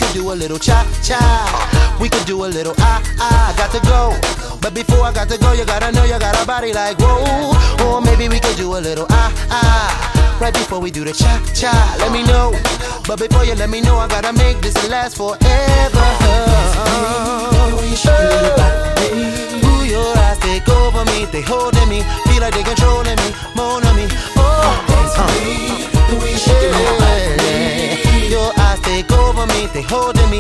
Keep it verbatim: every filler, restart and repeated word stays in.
could do a little cha-cha. We could do a little ah-ah. Got to go, but before I got to go, you gotta know you got a body like whoa. Or maybe we could do a little ah-ah. Right before we do the cha-cha, let me know. But before you let me know, I gotta make this last forever. Ooh, your eyes take over me, they holding me, feel like they controlling me, more on me. Oh, uh, the way you shake it, your eyes take over me, they holding me.